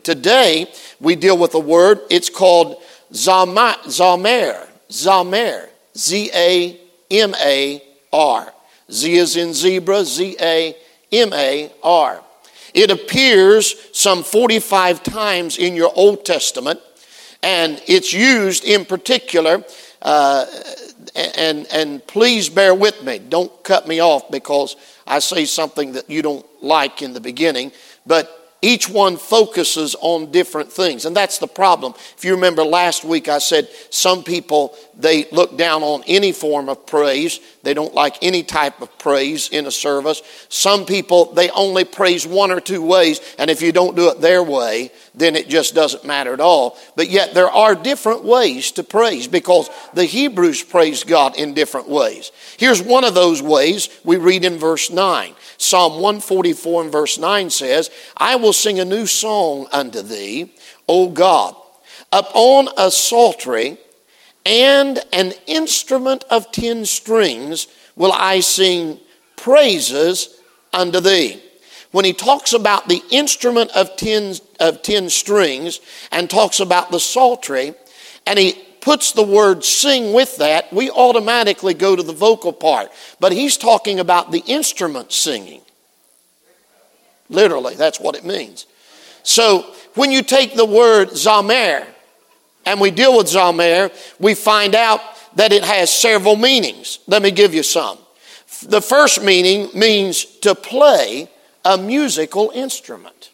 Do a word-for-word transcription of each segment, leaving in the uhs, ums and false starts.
Today, we deal with a word. It's called Zamer. Zamer. Zamer. Z A M A R. Z as in zebra. Z A M A R. It appears some forty-five times in your Old Testament, and it's used in particular, uh, and, and please bear with me. Don't cut me off because I say something that you don't like in the beginning, but each one focuses on different things, and that's the problem. If you remember last week, I said some people, they look down on any form of praise. They don't like any type of praise in a service. Some people, they only praise one or two ways, and if you don't do it their way, then it just doesn't matter at all. But yet there are different ways to praise because the Hebrews praised God in different ways. Here's one of those ways we read in verse nine. Psalm one forty-four and verse nine says, I will sing a new song unto thee, O God. Upon a psaltery and an instrument of ten strings will I sing praises unto thee. When he talks about the instrument of ten, of ten strings and talks about the psaltery, and he puts the word sing with that, we automatically go to the vocal part. But he's talking about the instrument singing. Literally, that's what it means. So when you take the word zamer, and we deal with zamer, we find out that it has several meanings. Let me give you some. The first meaning means to play a musical instrument.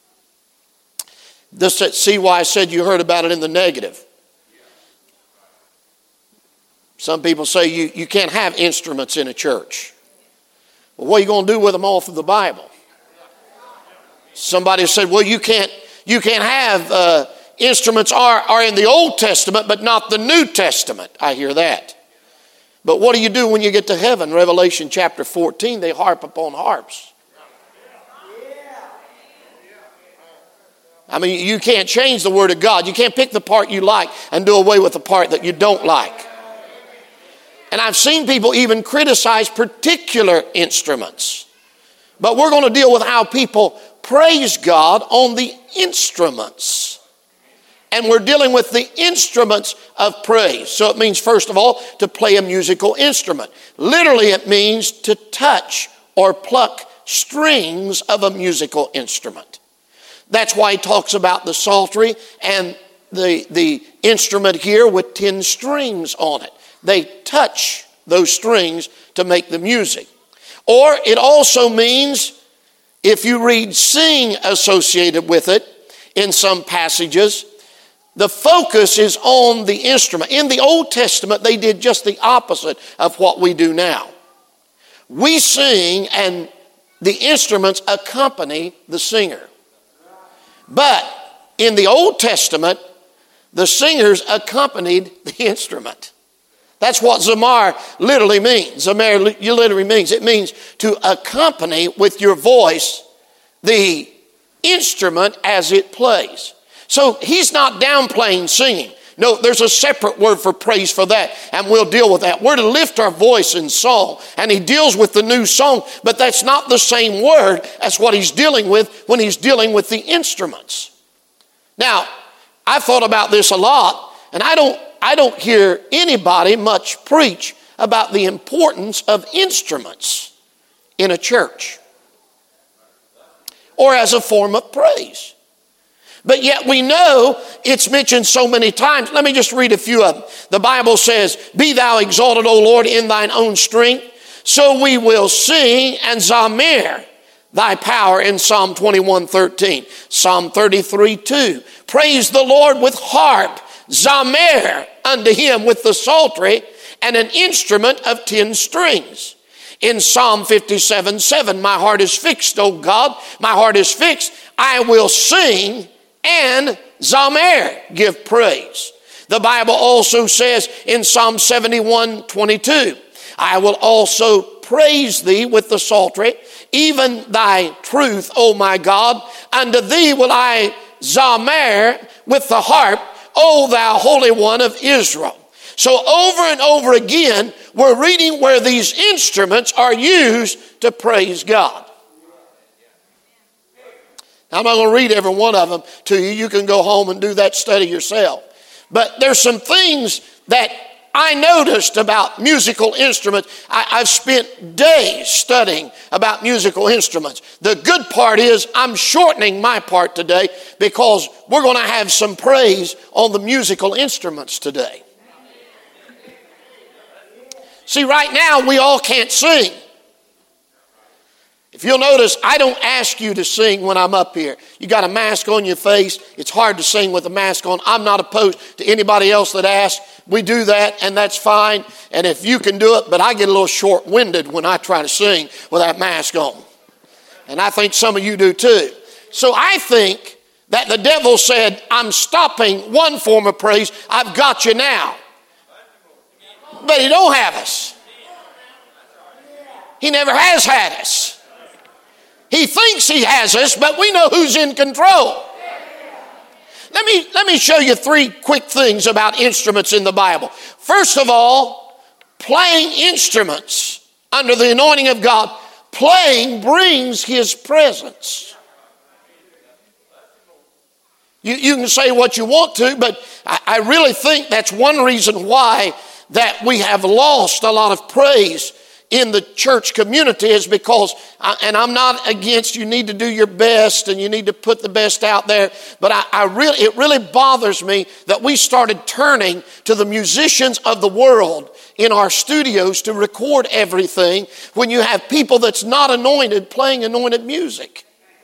This, see why I said you heard about it in the negative. Some people say you, you can't have instruments in a church. Well, what are you going to do with them off of the Bible? Somebody said, well, you can't you can't have uh, instruments are, are in the Old Testament, but not the New Testament. I hear that. But what do you do when you get to heaven? Revelation chapter fourteen, they harp upon harps. I mean, you can't change the Word of God. You can't pick the part you like and do away with the part that you don't like. And I've seen people even criticize particular instruments. But we're going to deal with how people praise God on the instruments. And we're dealing with the instruments of praise. So it means, first of all, to play a musical instrument. Literally, it means to touch or pluck strings of a musical instrument. That's why he talks about the psaltery and the, the instrument here with ten strings on it. They touch those strings to make the music. Or it also means, if you read sing associated with it in some passages, the focus is on the instrument. In the Old Testament, they did just the opposite of what we do now. We sing and the instruments accompany the singer. But in the Old Testament, the singers accompanied the instrument. That's what zamar literally means. Zamar literally means, it means to accompany with your voice the instrument as it plays. So he's not downplaying singing. No, there's a separate word for praise for that, and we'll deal with that. We're to lift our voice in song, and he deals with the new song, but that's not the same word as what he's dealing with when he's dealing with the instruments. Now, I thought about this a lot, and I don't I don't hear anybody much preach about the importance of instruments in a church or as a form of praise. But yet we know it's mentioned so many times. Let me just read a few of them. The Bible says, be thou exalted, O Lord, in thine own strength. So we will sing and zamer thy power in Psalm twenty-one thirteen. Psalm thirty-three two. Praise the Lord with harp. Zamer unto him with the psaltery and an instrument of ten strings. In Psalm fifty-seven seven, my heart is fixed, O God, my heart is fixed. I will sing and zamer, give praise. The Bible also says in Psalm seventy-one twenty-two, I will also praise thee with the psaltery, even thy truth, O my God. Unto thee will I zamer with the harp, O thou Holy One of Israel. So over and over again, we're reading where these instruments are used to praise God. I'm not going to read every one of them to you. You can go home and do that study yourself. But there's some things that I noticed about musical instruments. I, I've spent days studying about musical instruments. The good part is I'm shortening my part today because we're going to have some praise on the musical instruments today. See, right now we all can't sing. If you'll notice, I don't ask you to sing when I'm up here. You got a mask on your face. It's hard to sing with a mask on. I'm not opposed to anybody else that asks. We do that, and that's fine. And if you can do it, but I get a little short-winded when I try to sing with that mask on. And I think some of you do too. So I think that the devil said, I'm stopping one form of praise. I've got you now. But he don't have us. He never has had us. He thinks he has us, but we know who's in control. Let me, let me show you three quick things about instruments in the Bible. First of all, playing instruments under the anointing of God, playing brings his presence. You, you can say what you want to, but I, I really think that's one reason why that we have lost a lot of praise in the church community is because, and I'm not against you need to do your best and you need to put the best out there, but I, I really, it really bothers me that we started turning to the musicians of the world in our studios to record everything when you have people that's not anointed playing anointed music.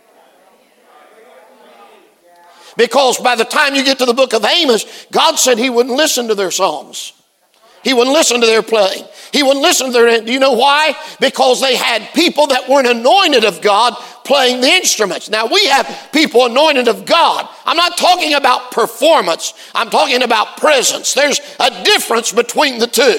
Because by the time you get to the book of Amos, God said he wouldn't listen to their songs. He wouldn't listen to their playing. He wouldn't listen to their... Do you know why? Because they had people that weren't anointed of God playing the instruments. Now, we have people anointed of God. I'm not talking about performance. I'm talking about presence. There's a difference between the two.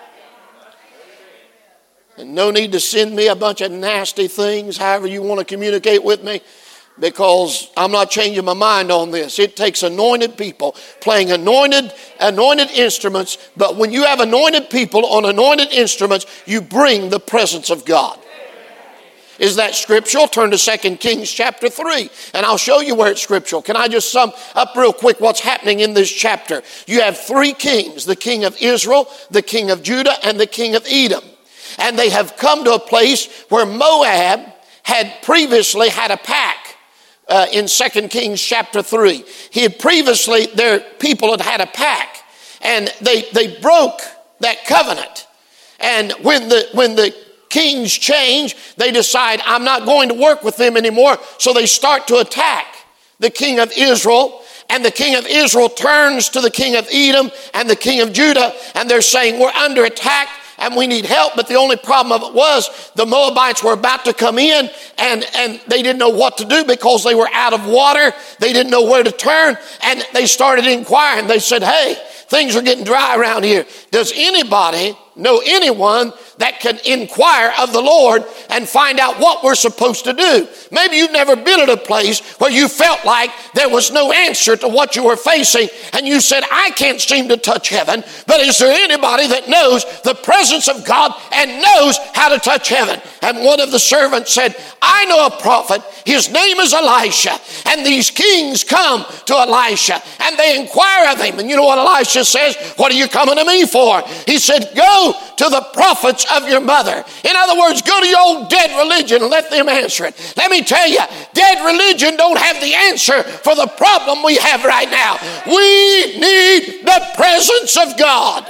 And no need to send me a bunch of nasty things, however you want to communicate with me, because I'm not changing my mind on this. It takes anointed people playing anointed, anointed instruments. But when you have anointed people on anointed instruments, you bring the presence of God. Is that scriptural? Turn to Second Kings chapter three, and I'll show you where it's scriptural. Can I just sum up real quick what's happening in this chapter? You have three kings, the king of Israel, the king of Judah, and the king of Edom. And they have come to a place where Moab had previously had a pact. Uh, in Second Kings chapter three. He had previously, their people had had a pact, and they, they broke that covenant. And when the, when the kings change, they decide, I'm not going to work with them anymore. So they start to attack the king of Israel, and the king of Israel turns to the king of Edom and the king of Judah, and they're saying, we're under attack and we need help. But the only problem of it was the Moabites were about to come in, and, and they didn't know what to do because they were out of water. They didn't know where to turn, and they started inquiring. They said, hey, things are getting dry around here. Does anybody know anyone that can inquire of the Lord and find out what we're supposed to do? Maybe you've never been at a place where you felt like there was no answer to what you were facing, and you said, I can't seem to touch heaven, but is there anybody that knows the presence of God and knows how to touch heaven? And one of the servants said, I know a prophet. His name is Elisha. And these kings come to Elisha and they inquire of him. And you know what Elisha says? What are you coming to me for? He said, go to the prophets of your mother. In other words, go to your old dead religion and let them answer it. Let me tell you, dead religion don't have the answer for the problem we have right now. We need the presence of God.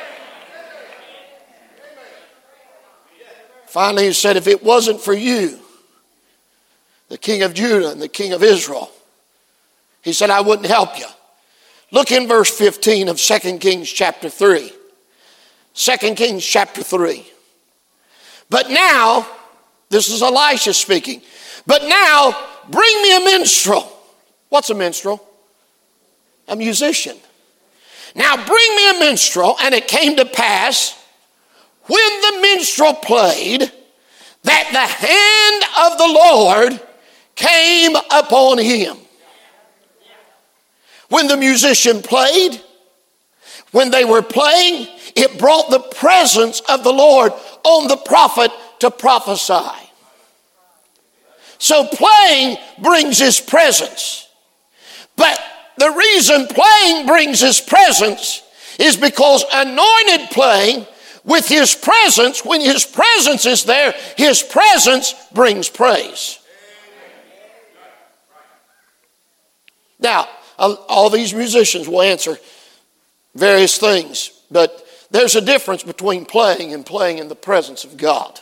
Finally, he said, if it wasn't for you, the king of Judah and the king of Israel, he said, I wouldn't help you. Look in verse fifteen of Second Kings chapter three. Second Kings chapter three. But now, this is Elisha speaking, but now bring me a minstrel. What's a minstrel? A musician. Now bring me a minstrel. And it came to pass, when the minstrel played, that the hand of the Lord came upon him. When the musician played, when they were playing, it brought the presence of the Lord on the prophet to prophesy. So playing brings his presence. But the reason playing brings his presence is because anointed playing with his presence, when his presence is there, his presence brings praise. Now, all these musicians will answer various things, but there's a difference between playing and playing in the presence of God.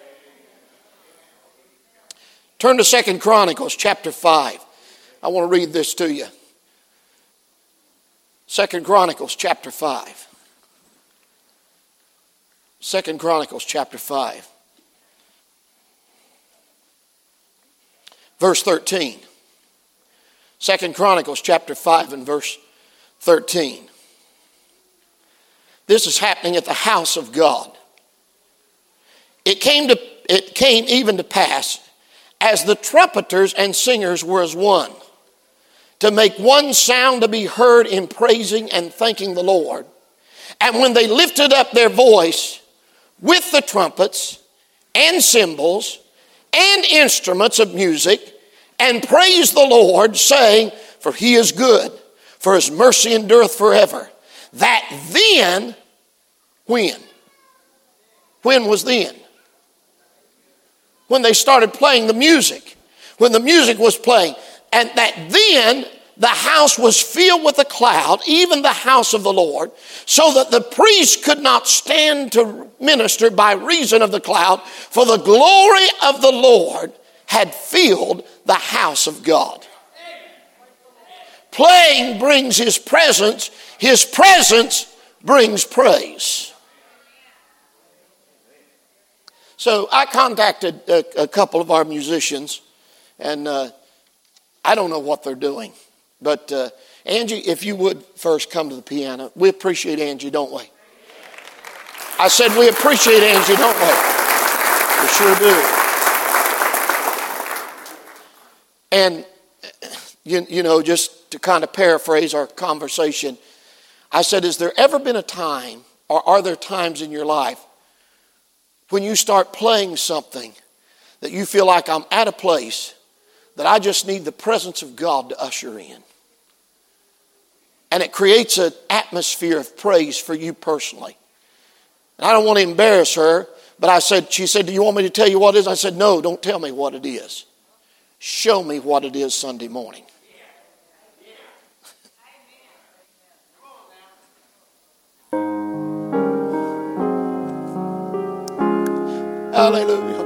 Turn to Second Chronicles chapter five. I want to read this to you. Second Chronicles chapter five. Second Chronicles chapter five. Verse thirteen. Second Chronicles chapter five and verse thirteen. This is happening at the house of God. It came to it came even to pass, as the trumpeters and singers were as one, to make one sound to be heard in praising and thanking the Lord. And when they lifted up their voice with the trumpets and cymbals and instruments of music, and praised the Lord, saying, for he is good, for his mercy endureth forever. That then, when? When was then? When they started playing the music. When the music was playing. And that then the house was filled with a cloud, even the house of the Lord, so that the priest could not stand to minister by reason of the cloud, for the glory of the Lord had filled the house of God. Playing brings his presence. His presence brings praise. So I contacted a, a couple of our musicians, and uh, I don't know what they're doing. But uh, Angie, if you would first come to the piano. We appreciate Angie, don't we? I said we appreciate Angie, don't we? We sure do. And, you, you know, just to kind of paraphrase our conversation, I said, has there ever been a time, or are there times in your life when you start playing something that you feel like I'm at a place that I just need the presence of God to usher in? And it creates an atmosphere of praise for you personally. And I don't want to embarrass her, but I said, she said, do you want me to tell you what it is? I said, no, don't tell me what it is. Show me what it is Sunday morning. Hallelujah.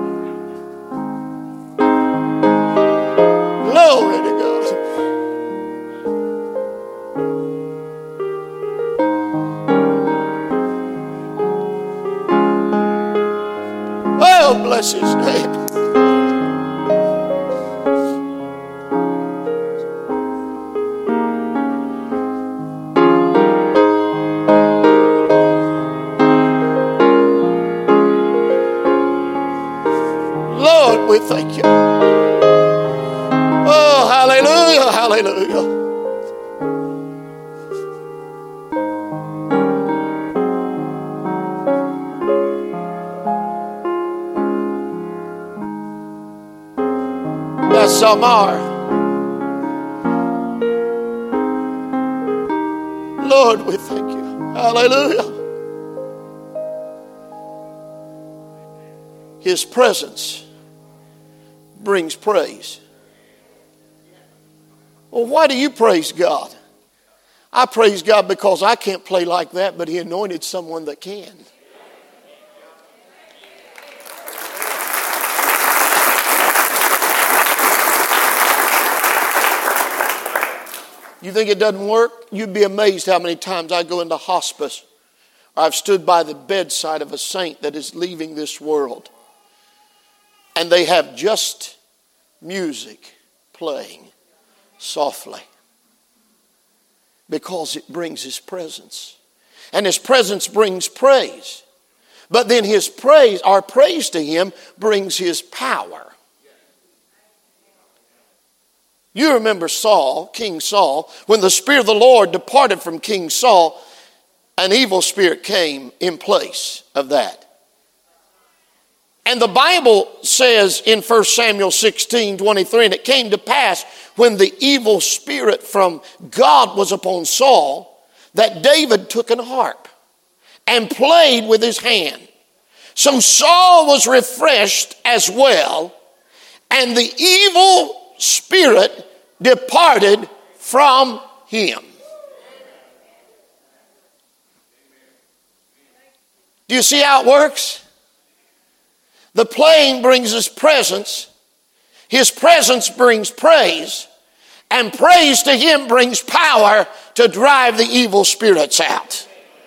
Glory to God. Oh, bless his name. We thank you. Oh, hallelujah, hallelujah. That's Samar. Lord, we thank you. Hallelujah. His presence brings praise. Well, why do you praise God? I praise God because I can't play like that, but he anointed someone that can. You think it doesn't work? You'd be amazed how many times I go into hospice, or I've stood by the bedside of a saint that is leaving this world, and they have just music playing softly, because it brings his presence. And his presence brings praise. But then his praise, our praise to him, brings his power. You remember Saul, King Saul, when the Spirit of the Lord departed from King Saul, an evil spirit came in place of that. And the Bible says in First Samuel sixteen twenty-three, and it came to pass when the evil spirit from God was upon Saul, that David took an harp and played with his hand. So Saul was refreshed as well, and the evil spirit departed from him. Do you see how it works? The playing brings his presence. His presence brings praise. And praise to him brings power to drive the evil spirits out.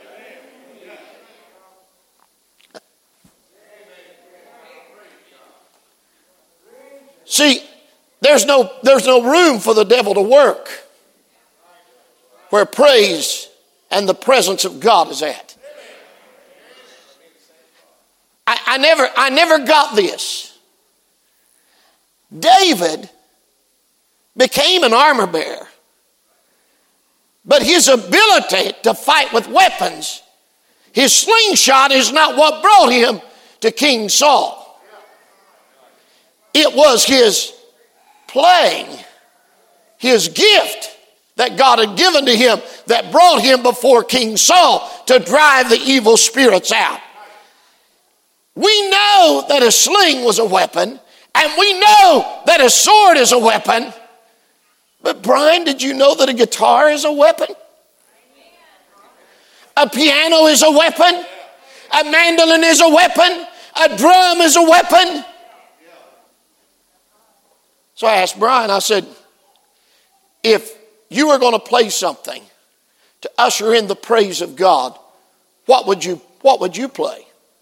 See, there's no, there's no room for the devil to work where praise and the presence of God is at. I, I never, I never got this. David became an armor bearer, but his ability to fight with weapons, his slingshot is not what brought him to King Saul. It was his playing, his gift that God had given to him that brought him before King Saul to drive the evil spirits out. We know that a sling was a weapon, and we know that a sword is a weapon. But Brian, did you know that a guitar is a weapon? A piano is a weapon. A mandolin is a weapon. A drum is a weapon. So I asked Brian, I said, if you were going to play something to usher in the praise of God, what would you, what would you play?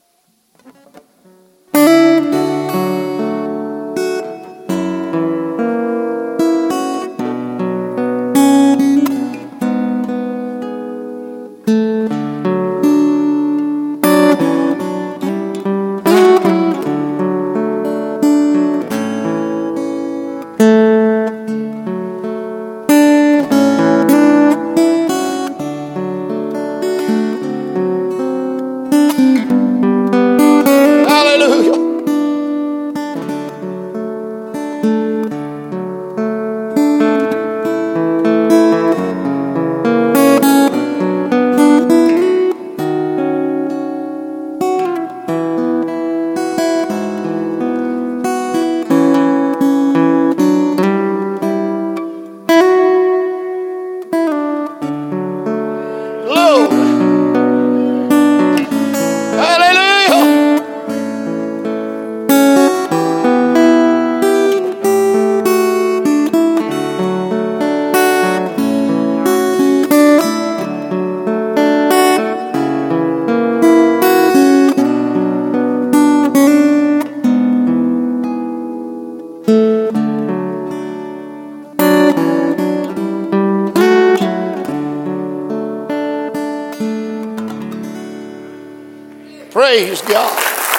Praise God.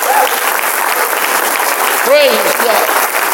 Praise God.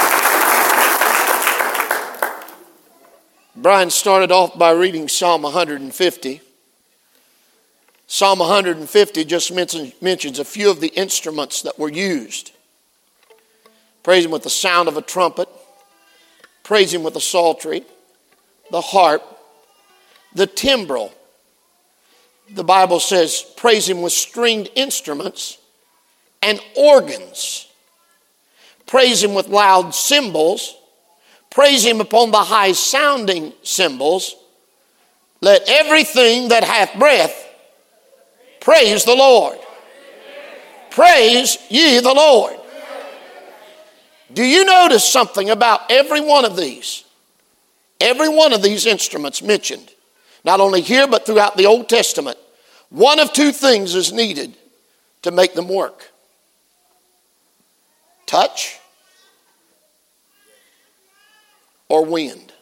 Brian started off by reading Psalm one hundred fifty. Psalm one hundred fifty just mentions, mentions a few of the instruments that were used. Praise Him with the sound of a trumpet. Praise Him with the psaltery, the harp, the timbrel. The Bible says, praise Him with stringed instruments and organs. Praise Him with loud cymbals. Praise Him upon the high sounding cymbals. Let everything that hath breath praise the Lord. Praise ye the Lord. Do you notice something about every one of these? Every one of these instruments mentioned, not only here but throughout the Old Testament, one of two things is needed to make them work. Touch or wind.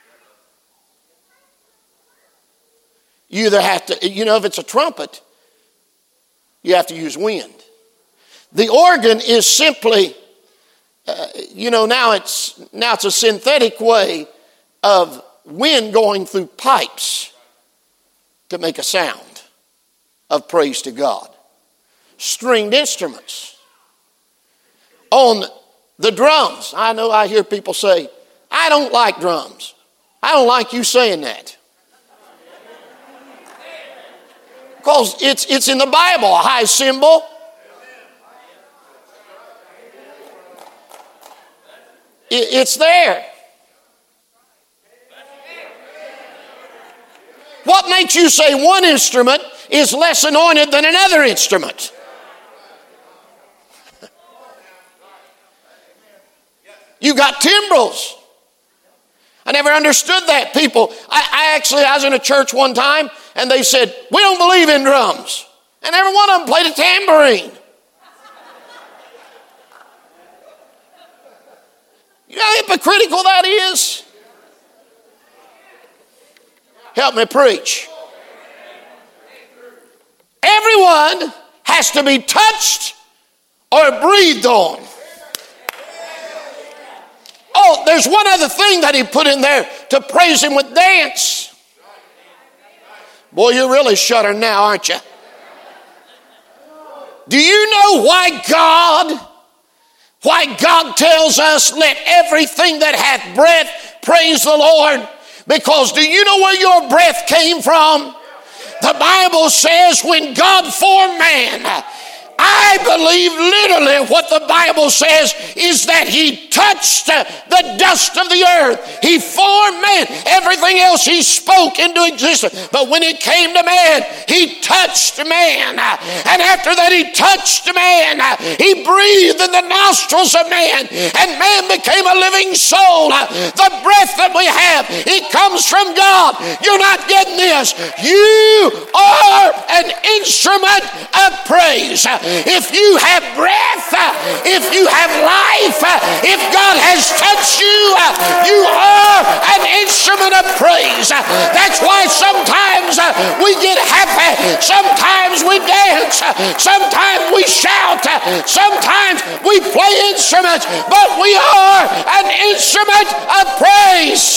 You either have to, you know, if it's a trumpet, you have to use wind. The organ is simply, uh, you know, now it's now it's a synthetic way of wind going through pipes to make a sound of praise to God. Stringed instruments. on the drums. I know I hear people say, I don't like drums. I don't like you saying that. Because it's, it's in the Bible, a high cymbal. It, it's there. What makes you say one instrument is less anointed than another instrument? You got timbrels. I never understood that. People, I, I actually, I was in a church one time and they said, we don't believe in drums. And every one of them played a tambourine. You know how hypocritical that is? Help me preach. Everyone has to be touched or breathed on. Oh, there's one other thing that he put in there to praise him with dance. Boy, you're really shuddering now, aren't you? Do you know why God, why God tells us, let everything that hath breath praise the Lord? Because do you know where your breath came from? The Bible says when God formed man, I believe literally what the Bible says is that he touched the dust of the earth. He formed man. Everything else he spoke into existence. But when it came to man, he touched man. And after that he touched man, he breathed in the nostrils of man. And man became a living soul. The breath that we have, it comes from God. You're not getting this. You are an instrument of praise. If you have breath, if you have life, if God has touched you, you are an instrument of praise. That's why sometimes we get happy, sometimes we dance, sometimes we shout, sometimes we play instruments, but we are an instrument of praise.